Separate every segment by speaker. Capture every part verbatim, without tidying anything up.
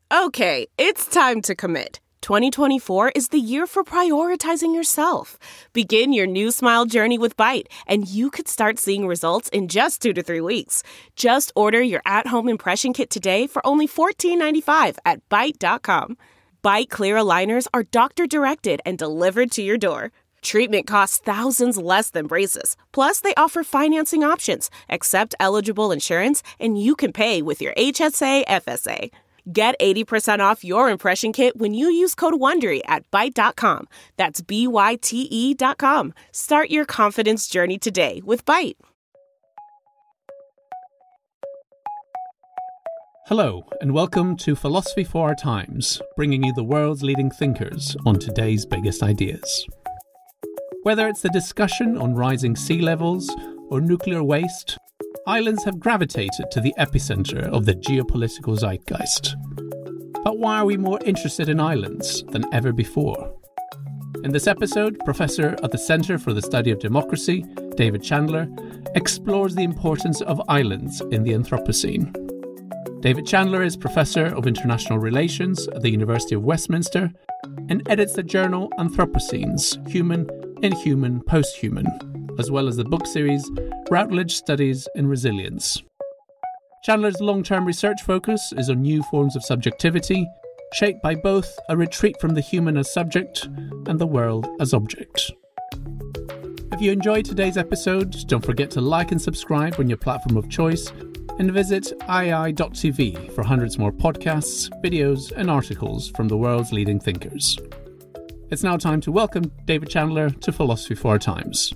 Speaker 1: Okay, it's time to commit. twenty twenty-four is the year for prioritizing yourself. Begin your new smile journey with Byte, and you could start seeing results in just two to three weeks. Just order your at-home impression kit today for only fourteen ninety-five at byte dot com. Byte clear aligners are doctor-directed and delivered to your door. Treatment costs thousands less than braces. Plus, they offer financing options, accept eligible insurance, and you can pay with your H S A F S A. Get eighty percent off your impression kit when you use code WONDERY at byte dot com. That's B Y T E dot com. Start your confidence journey today with Byte.
Speaker 2: Hello, and welcome to Philosophy for Our Times, bringing you the world's leading thinkers on today's biggest ideas. Whether it's the discussion on rising sea levels or nuclear waste, islands have gravitated to the epicenter of the geopolitical zeitgeist. But why are we more interested in islands than ever before? In this episode, Professor at the Center for the Study of Democracy, David Chandler, explores the importance of islands in the Anthropocene. David Chandler is Professor of International Relations at the University of Westminster and edits the journal Anthropocenes, Human, Inhuman, Posthuman, as well as the book series Routledge Studies in Resilience. Chandler's long-term research focus is on new forms of subjectivity, shaped by both a retreat from the human as subject and the world as object. If you enjoyed today's episode, don't forget to like and subscribe on your platform of choice, and visit i a i dot t v for hundreds more podcasts, videos, and articles from the world's leading thinkers. It's now time to welcome David Chandler to Philosophy for Our Times.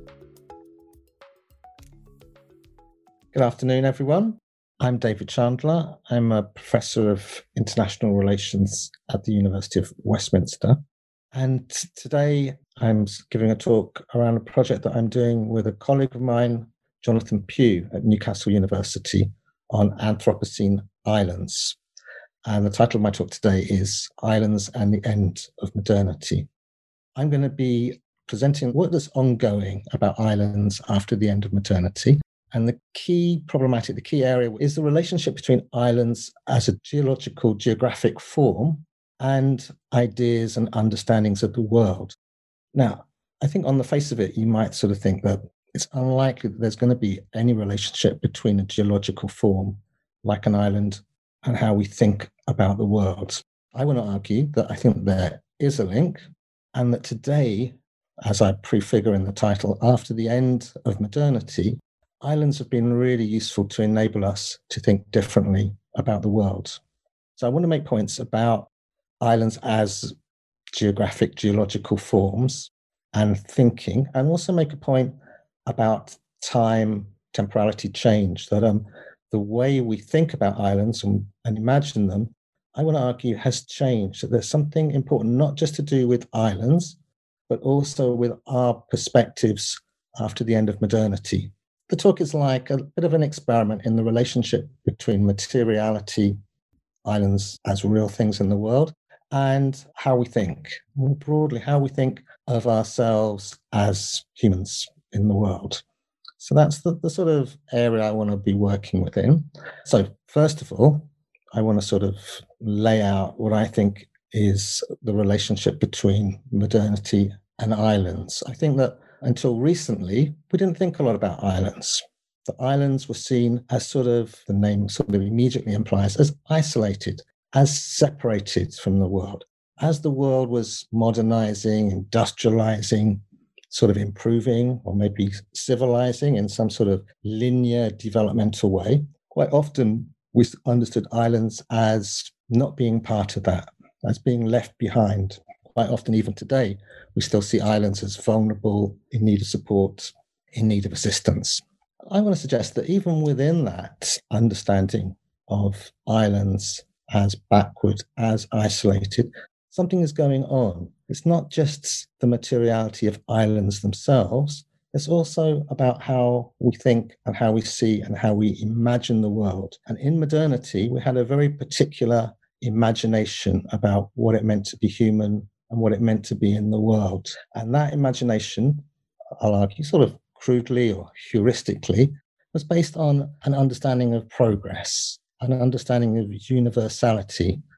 Speaker 3: Good afternoon, everyone. I'm David Chandler. I'm a Professor of International Relations at the University of Westminster. And today I'm giving a talk around a project that I'm doing with a colleague of mine, Jonathan Pugh at Newcastle University, on Anthropocene islands. And the title of my talk today is Islands and the End of Modernity. I'm going to be presenting what is ongoing about islands after the end of modernity. And the key problematic, the key area is the relationship between islands as a geological, geographic form and ideas and understandings of the world. Now, I think on the face of it, you might sort of think that it's unlikely that there's going to be any relationship between a geological form like an island and how we think about the world. I want to argue that I think there is a link, and that today, as I prefigure in the title, after the end of modernity, islands have been really useful to enable us to think differently about the world. So I want to make points about islands as geographic, geological forms and thinking, and also make a point about time, temporality, change, that um, the way we think about islands and, and imagine them, I want to argue, has changed. That there's something important, not just to do with islands, but also with our perspectives after the end of modernity. The talk is like a bit of an experiment in the relationship between materiality, islands as real things in the world, and how we think, more broadly, how we think of ourselves as humans in the world. So that's the, the sort of area I want to be working within. So first of all, I want to sort of lay out what I think is the relationship between modernity and islands. I think that until recently, we didn't think a lot about islands. The islands were seen as sort of, the name sort of immediately implies, as isolated, as separated from the world. As the world was modernizing, industrializing, sort of improving, or maybe civilizing in some sort of linear developmental way, quite often we understood islands as not being part of that, as being left behind. Quite often, even today, we still see islands as vulnerable, in need of support, in need of assistance. I want to suggest that even within that understanding of islands as backward, as isolated, something is going on. It's not just the materiality of islands themselves. It's also about how we think and how we see and how we imagine the world. And in modernity, we had a very particular imagination about what it meant to be human and what it meant to be in the world. And that imagination, I'll argue, sort of crudely or heuristically, was based on an understanding of progress, an understanding of universality,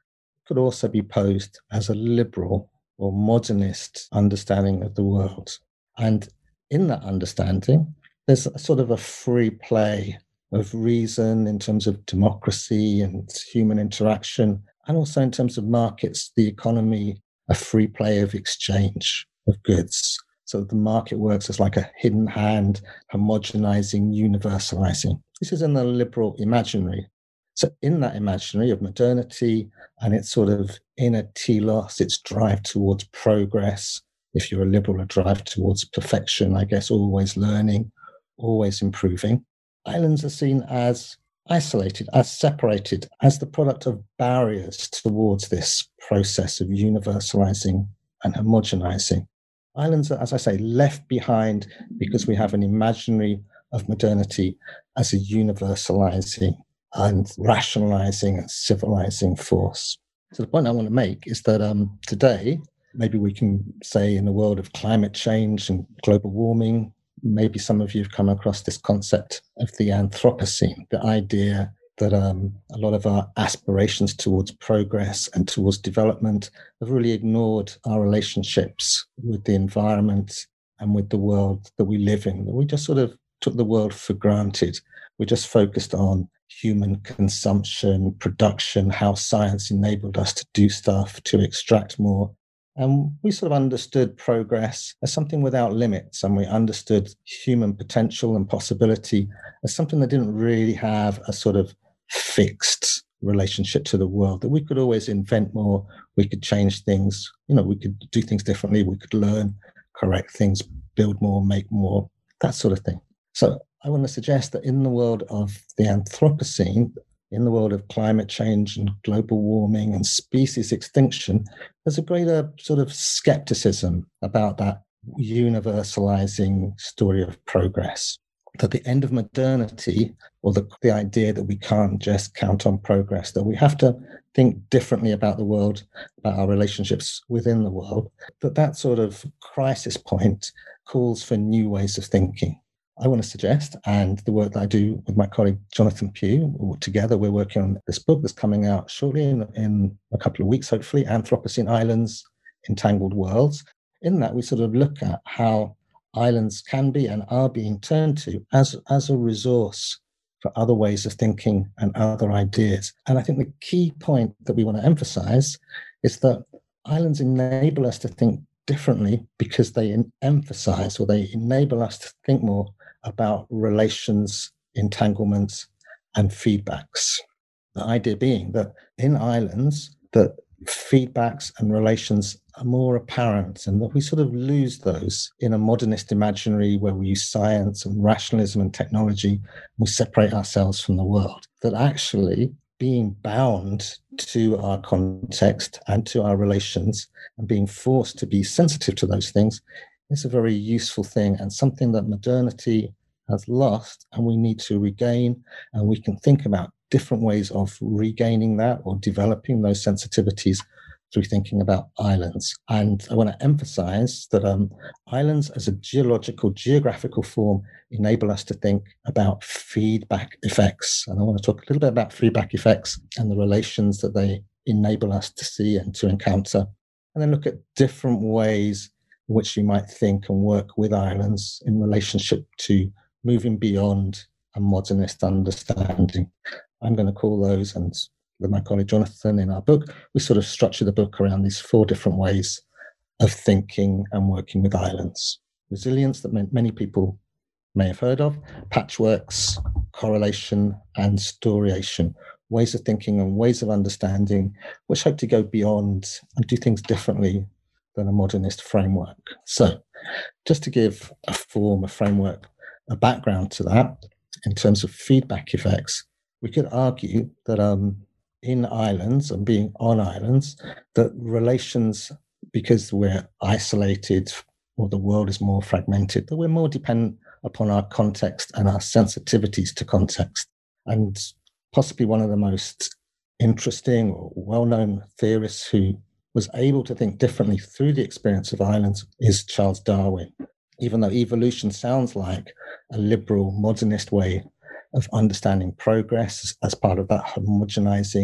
Speaker 3: could also be posed as a liberal or modernist understanding of the world. And in that understanding, there's a sort of a free play of reason in terms of democracy and human interaction, and also in terms of markets, the economy, a free play of exchange of goods. So the market works as like a hidden hand, homogenizing, universalizing. This is in the liberal imaginary. So in that imaginary of modernity and its sort of inner telos, its drive towards progress, if you're a liberal, a drive towards perfection, I guess, always learning, always improving, islands are seen as isolated, as separated, as the product of barriers towards this process of universalizing and homogenizing. Islands are, as I say, left behind because we have an imaginary of modernity as a universalizing and rationalizing and civilizing force. So the point I want to make is that um, today, maybe we can say in the world of climate change and global warming, maybe some of you have come across this concept of the Anthropocene, the idea that um, a lot of our aspirations towards progress and towards development have really ignored our relationships with the environment and with the world that we live in. We just sort of took the world for granted. We just focused on human consumption, production, how science enabled us to do stuff, to extract more. And we sort of understood progress as something without limits, and we understood human potential and possibility as something that didn't really have a sort of fixed relationship to the world, that we could always invent more, we could change things, you know, we could do things differently, we could learn, correct things, build more, make more, that sort of thing. So I want to suggest that in the world of the Anthropocene, in the world of climate change and global warming and species extinction, there's a greater sort of skepticism about that universalizing story of progress. That the end of modernity, or the, the idea that we can't just count on progress, that we have to think differently about the world, about our relationships within the world, that that sort of crisis point calls for new ways of thinking. I want to suggest, and the work that I do with my colleague Jonathan Pugh, together we're working on this book that's coming out shortly in, in a couple of weeks, hopefully, Anthropocene Islands, Entangled Worlds. In that, we sort of look at how islands can be and are being turned to as, as a resource for other ways of thinking and other ideas. And I think the key point that we want to emphasize is that islands enable us to think differently because they emphasize, or they enable us to think more about relations, entanglements, and feedbacks. The idea being that in islands, that feedbacks and relations are more apparent, and that we sort of lose those in a modernist imaginary where we use science and rationalism and technology, we separate ourselves from the world. That actually being bound to our context and to our relations and being forced to be sensitive to those things is a very useful thing, and something that modernity has lost and we need to regain. And we can think about different ways of regaining that or developing those sensitivities through thinking about islands. And I want to emphasize that um, islands as a geological, geographical form enable us to think about feedback effects. And I want to talk a little bit about feedback effects and the relations that they enable us to see and to encounter. And then look at different ways in which you might think and work with islands in relationship to moving beyond a modernist understanding. I'm going to call those, and with my colleague Jonathan in our book, we sort of structure the book around these four different ways of thinking and working with islands. Resilience, that many people may have heard of, patchworks, correlation, and storiation, ways of thinking and ways of understanding, which hope to go beyond and do things differently than a modernist framework. So just to give a form, a framework, a background to that, in terms of feedback effects, we could argue that um, in islands and being on islands, that relations, because we're isolated or the world is more fragmented, that we're more dependent upon our context and our sensitivities to context. And possibly one of the most interesting or well-known theorists who was able to think differently through the experience of islands is Charles Darwin. Even though evolution sounds like a liberal modernist way of understanding progress as part of that homogenizing,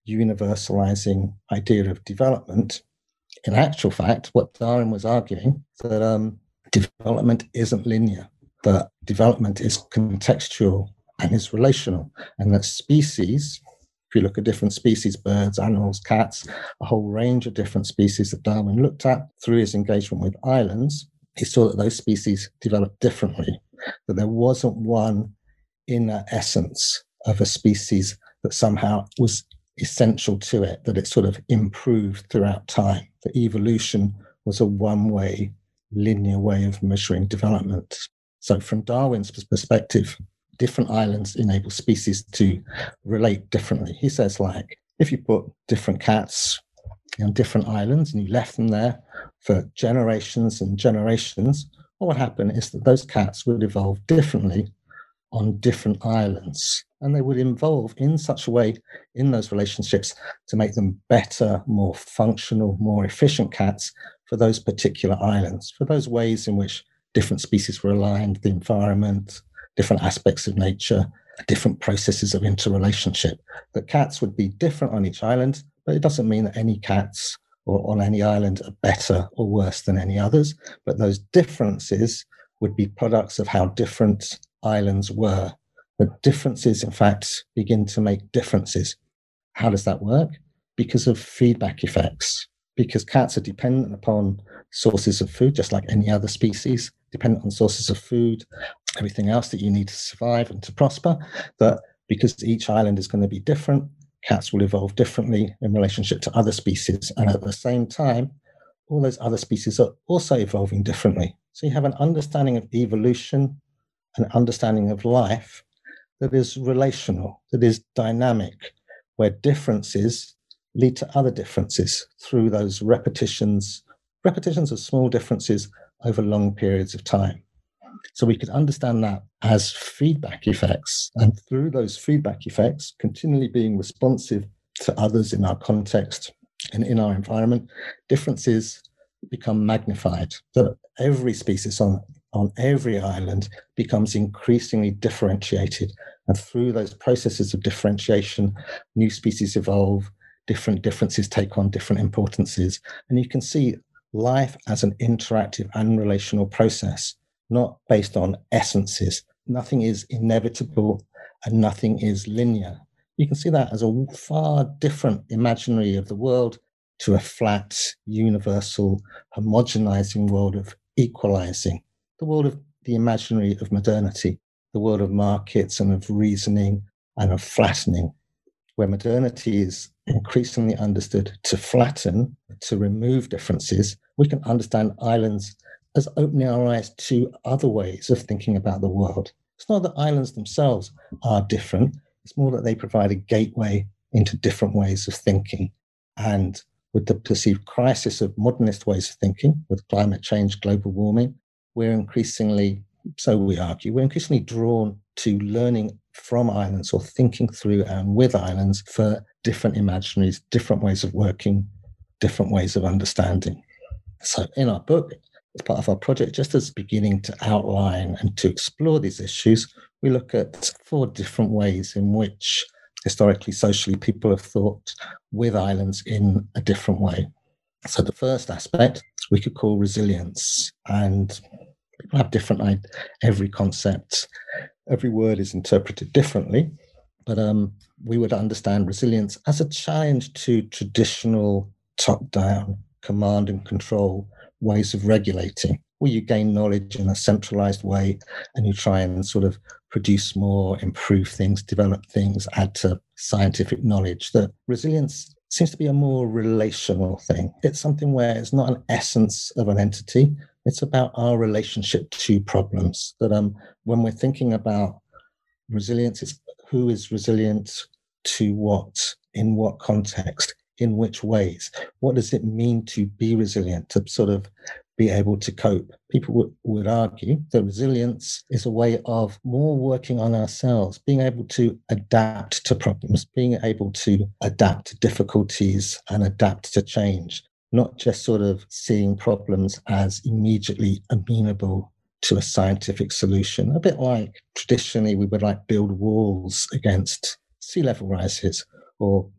Speaker 3: universalizing idea of development. In actual fact, what Darwin was arguing, that um, development isn't linear, that development is contextual and is relational, and that species, if you look at different species, birds, animals, cats, a whole range of different species that Darwin looked at through his engagement with islands, he saw that those species developed differently, that there wasn't one inner essence of a species that somehow was essential to it, that it sort of improved throughout time. That evolution was a one-way, linear way of measuring development. So from Darwin's perspective, different islands enable species to relate differently. He says, like, if you put different cats on different islands and you left them there for generations and generations, what would happen is that those cats would evolve differently on different islands, and they would evolve in such a way in those relationships to make them better, more functional, more efficient cats for those particular islands, for those ways in which different species were aligned, the environment, different aspects of nature, different processes of interrelationship. That cats would be different on each island, but it doesn't mean that any cats or on any island are better or worse than any others, but those differences would be products of how different islands were. But differences, in fact, begin to make differences. How does that work? Because of feedback effects. Because cats are dependent upon sources of food, just like any other species, dependent on sources of food, everything else that you need to survive and to prosper, that because each island is going to be different, cats will evolve differently in relationship to other species. And at the same time, all those other species are also evolving differently. So you have an understanding of evolution, an understanding of life that is relational, that is dynamic, where differences lead to other differences through those repetitions, repetitions of small differences over long periods of time. So we could understand that as feedback effects, and through those feedback effects, continually being responsive to others in our context and in our environment, differences become magnified. That every species on, on every island becomes increasingly differentiated. And through those processes of differentiation, new species evolve, different differences take on different importances. And you can see life as an interactive and relational process, not based on essences. Nothing is inevitable and nothing is linear. You can see that as a far different imaginary of the world to a flat, universal, homogenizing world of equalizing, the world of the imaginary of modernity, the world of markets and of reasoning and of flattening, where modernity is increasingly understood to flatten, to remove differences. We can understand islands as opening our eyes to other ways of thinking about the world. It's not that islands themselves are different, it's more that they provide a gateway into different ways of thinking. And with the perceived crisis of modernist ways of thinking, with climate change, global warming, we're increasingly, so we argue, we're increasingly drawn to learning from islands or thinking through and with islands for different imaginaries, different ways of working, different ways of understanding. So in our book, as part of our project, just as beginning to outline and to explore these issues, we look at four different ways in which historically, socially, people have thought with islands in a different way. So the first aspect we could call resilience, and people have different, every concept, every word is interpreted differently, but um, we would understand resilience as a challenge to traditional top-down command and control ways of regulating, where you gain knowledge in a centralized way and you try and sort of produce more, improve things, develop things, add to scientific knowledge. That resilience seems to be a more relational thing. It's something where it's not an essence of an entity. It's about our relationship to problems. That um, when we're thinking about resilience, it's who is resilient to what, in what context, in which ways? What does it mean to be resilient, to sort of be able to cope? People would, would argue that resilience is a way of more working on ourselves, being able to adapt to problems, being able to adapt to difficulties and adapt to change, not just sort of seeing problems as immediately amenable to a scientific solution, a bit like traditionally we would like build walls against sea level rises, or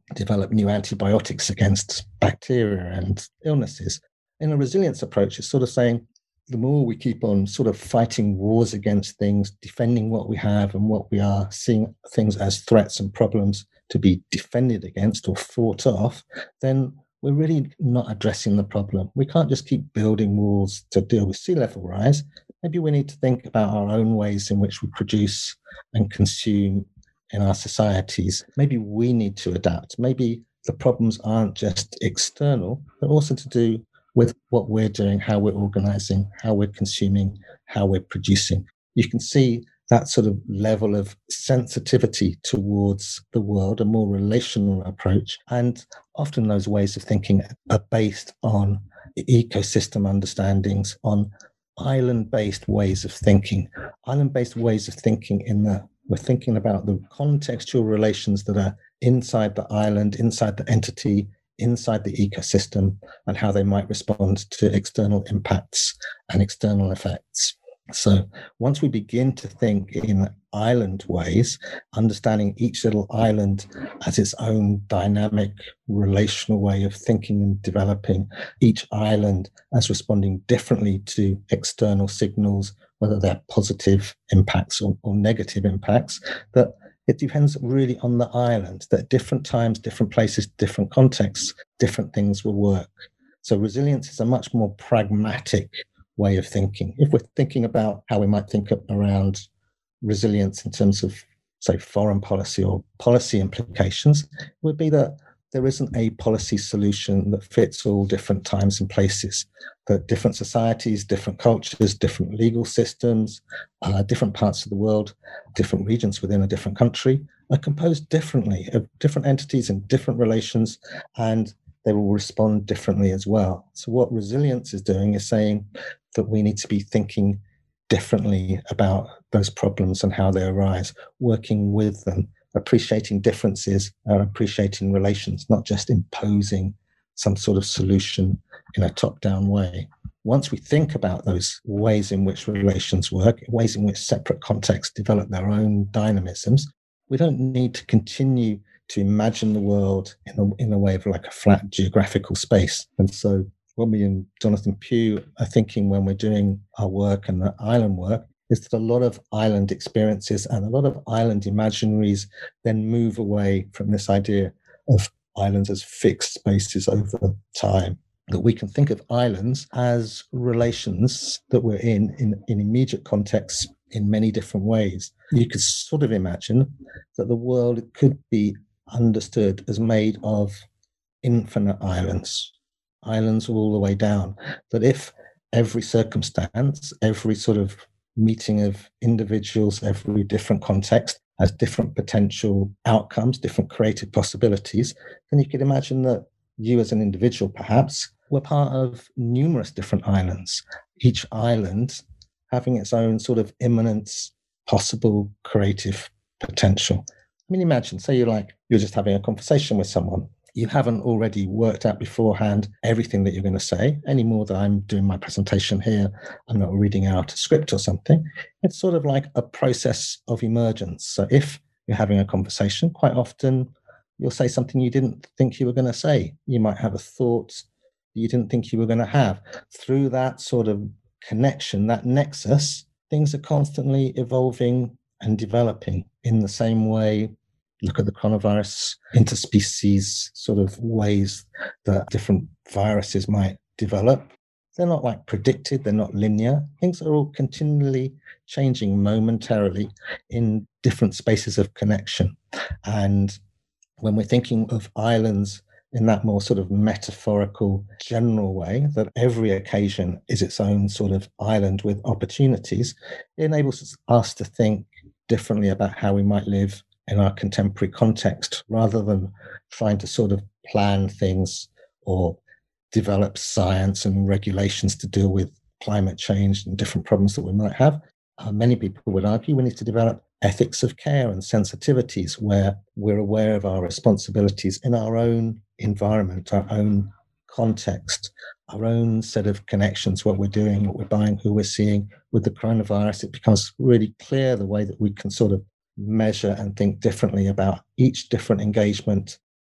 Speaker 3: develop new antibiotics against bacteria and illnesses. In a resilience approach, it's sort of saying the more we keep on sort of fighting wars against things, defending what we have and what we are, seeing things as threats and problems to be defended against or fought off, then we're really not addressing the problem. We can't just keep building walls to deal with sea level rise. Maybe we need to think about our own ways in which we produce and consume in our societies. Maybe we need to adapt. Maybe the problems aren't just external, but also to do with what we're doing, how we're organizing, how we're consuming, how we're producing. You can see that sort of level of sensitivity towards the world, a more relational approach. And often those ways of thinking are based on ecosystem understandings, on island-based ways of thinking. Island-based ways of thinking in the we're thinking about the contextual relations that are inside the island, inside the entity, inside the ecosystem, and how they might respond to external impacts and external effects. So once we begin to think in island ways, understanding each little island as its own dynamic, relational way of thinking and developing, each island as responding differently to external signals, whether they're positive impacts or, or negative impacts, that it depends really on the island, that at different times, different places, different contexts, different things will work. So resilience is a much more pragmatic way of thinking. If we're thinking about how we might think around resilience in terms of, say, foreign policy or policy implications, it would be that there isn't a policy solution that fits all different times and places, that different societies, different cultures, different legal systems, uh, different parts of the world, different regions within a different country are composed differently, of different entities and different relations, and they will respond differently as well. So what resilience is doing is saying that we need to be thinking differently about those problems and how they arise, working with them, appreciating differences and appreciating relations, not just imposing some sort of solution in a top-down way. Once we think about those ways in which relations work, ways in which separate contexts develop their own dynamisms, we don't need to continue to imagine the world in a, in a way of like a flat geographical space. And so what me and Jonathan Pugh are thinking when we're doing our work and the island work is that a lot of island experiences and a lot of island imaginaries then move away from this idea of islands as fixed spaces over time. That we can think of islands as relations that we're in, in, in immediate contexts in many different ways. You could sort of imagine that the world could be understood as made of infinite islands, islands all the way down. That if every circumstance, every sort of meeting of individuals, every different context has different potential outcomes, different creative possibilities, then you could imagine that you as an individual perhaps were part of numerous different islands, each island having its own sort of imminent possible creative potential. I mean, imagine, say you're like, you're just having a conversation with someone. You haven't already worked out beforehand everything that you're going to say, any more than I'm doing my presentation here. I'm not reading out a script or something. It's sort of like a process of emergence. So if you're having a conversation, quite often you'll say something you didn't think you were going to say. You might have a thought you didn't think you were going to have. Through that sort of connection, that nexus, things are constantly evolving and developing in the same way. Look at the coronavirus, interspecies sort of ways that different viruses might develop. They're not like predicted, they're not linear. Things are all continually changing momentarily in different spaces of connection. And when we're thinking of islands in that more sort of metaphorical, general way, that every occasion is its own sort of island with opportunities, it enables us to think differently about how we might live in our contemporary context, rather than trying to sort of plan things or develop science and regulations to deal with climate change and different problems that we might have. Uh, many people would argue we need to develop ethics of care and sensitivities where we're aware of our responsibilities in our own environment, our own context, our own set of connections, what we're doing, what we're buying, who we're seeing. With the coronavirus, it becomes really clear the way that we can sort of measure and think differently about each different engagement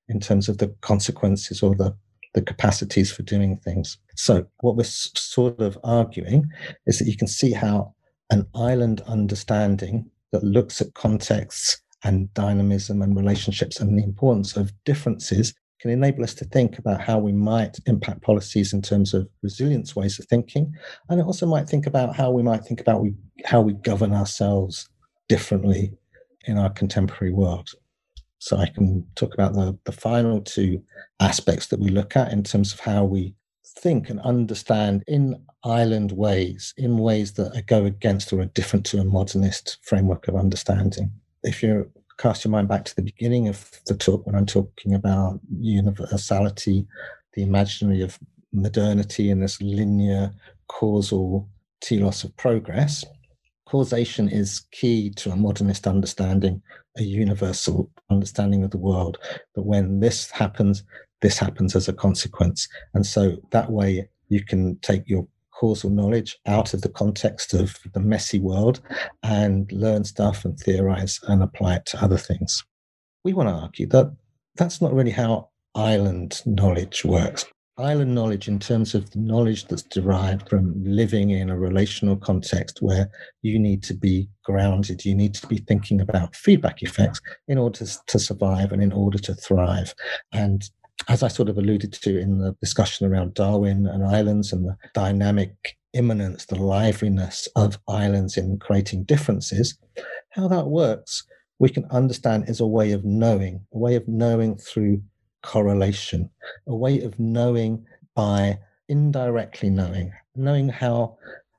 Speaker 3: in terms of the consequences or the, the capacities for doing things. So what we're s- sort of arguing is that you can see how an island understanding that looks at contexts and dynamism and relationships and the importance of differences can enable us to think about how we might impact policies in terms of resilience ways of thinking. And it also might think about how we might think about we, how we govern ourselves differently in our contemporary world. So I can talk about the, the final two aspects that we look at in terms of how we think and understand in island ways, in ways that go against or are different to a modernist framework of understanding. If you cast your mind back to the beginning of the talk, when I'm talking about universality, the imaginary of modernity and this linear causal telos of progress, causation is key to a modernist understanding, a universal understanding of the world, that when this happens, this happens as a consequence. And so that way you can take your causal knowledge out of the context of the messy world and learn stuff and theorize and apply it to other things. We want to argue that that's not really how island knowledge works. Island knowledge, in terms of the knowledge that's derived from living in a relational context where you need to be grounded, you need to be thinking about feedback effects in order to survive and in order to thrive. And as I sort of alluded to in the discussion around Darwin and islands and the dynamic immanence, the liveliness of islands in creating differences, how that works, we can understand is a way of knowing, a way of knowing through correlation, a way of knowing by indirectly knowing, knowing how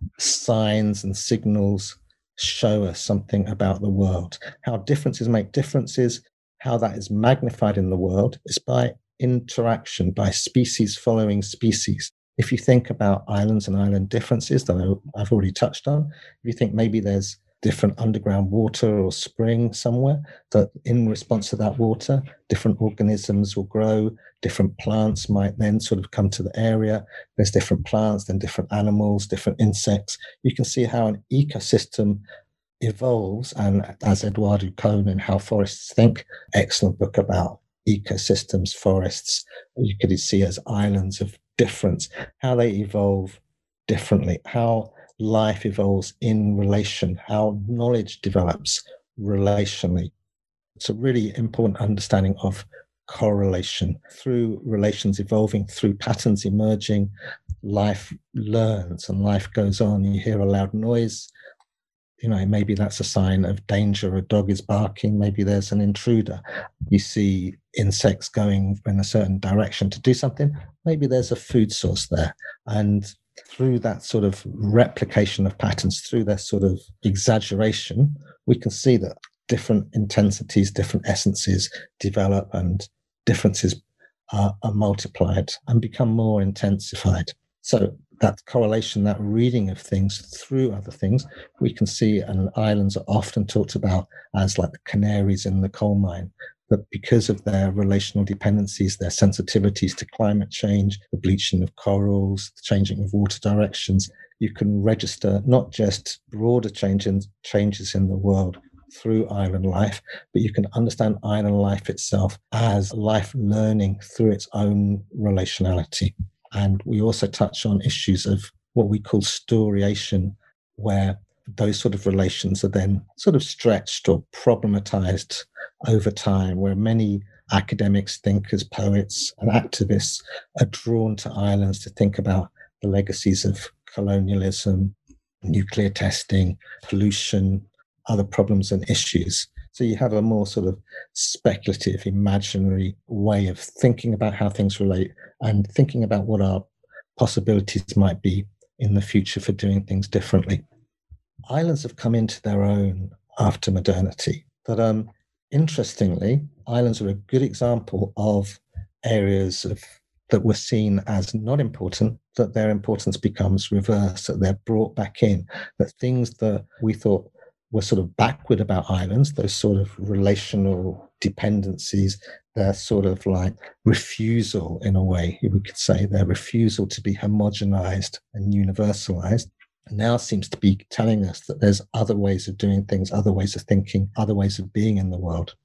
Speaker 3: signs and signals show us something about the world, how differences make differences, how that is magnified in the world is by interaction, by species following species. If you think about islands and island differences that I've already touched on, if you think maybe there's different underground water or spring somewhere, that in response to that water, different organisms will grow, different plants might then sort of come to the area. There's different plants, then different animals, different insects. You can see how an ecosystem evolves. And as Eduardo Kohn in How Forests Think, excellent book about ecosystems, forests, you could see as islands of difference, how they evolve differently, how life evolves in relation, how knowledge develops relationally. It's a really important understanding of correlation. Through relations evolving, through patterns emerging, life learns and life goes on. You hear a loud noise, you know, maybe that's a sign of danger. A dog is barking, maybe there's an intruder. You see insects going in a certain direction to do something, maybe there's a food source there. And through that sort of replication of patterns, through that sort of exaggeration, we can see that different intensities, different essences develop and differences are, are multiplied and become more intensified. So that correlation, that reading of things through other things, we can see, and islands are often talked about as like the canaries in the coal mine, that because of their relational dependencies, their sensitivities to climate change, the bleaching of corals, the changing of water directions, you can register not just broader changes, changes in the world through island life, but you can understand island life itself as life learning through its own relationality. And we also touch on issues of what we call storiation, where those sort of relations are then sort of stretched or problematized over time, where many academics, thinkers, poets, and activists are drawn to islands to think about the legacies of colonialism, nuclear testing, pollution, other problems and issues. So you have a more sort of speculative, imaginary way of thinking about how things relate and thinking about what our possibilities might be in the future for doing things differently. Islands have come into their own after modernity. But um, interestingly, islands are a good example of areas of that were seen as not important, that their importance becomes reversed, that they're brought back in, that things that we thought were sort of backward about islands, those sort of relational dependencies, their sort of like refusal, in a way, we could say, their refusal to be homogenized and universalized, now seems to be telling us that there's other ways of doing things, other ways of thinking, other ways of being in the world.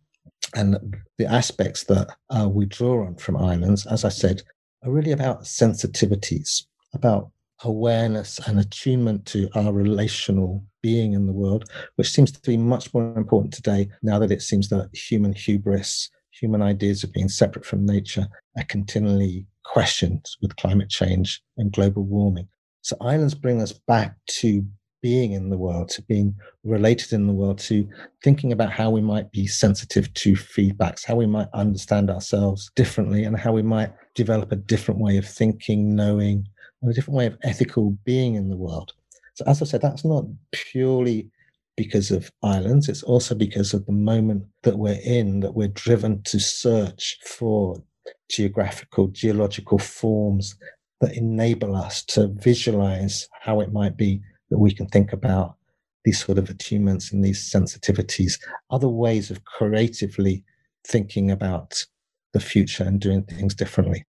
Speaker 3: And the aspects that uh, we draw on from islands, as I said, are really about sensitivities, about awareness and attunement to our relational being in the world, which seems to be much more important today now that it seems that human hubris, human ideas of being separate from nature are continually questioned with climate change and global warming. So islands bring us back to being in the world, to being related in the world, to thinking about how we might be sensitive to feedbacks, how we might understand ourselves differently, and how we might develop a different way of thinking, knowing, and a different way of ethical being in the world. So as I said, that's not purely because of islands. It's also because of the moment that we're in, that we're driven to search for geographical, geological forms that enable us to visualize how it might be that we can think about these sort of attunements and these sensitivities, other ways of creatively thinking about the future and doing things differently.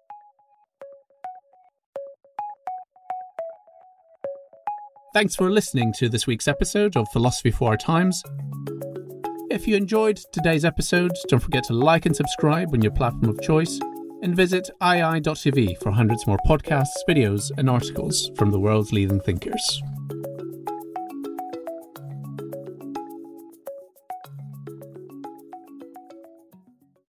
Speaker 2: Thanks for listening to this week's episode of Philosophy for Our Times. If you enjoyed today's episode, don't forget to like and subscribe on your platform of choice, and visit i i dot t v for hundreds more podcasts, videos, and articles from the world's leading thinkers.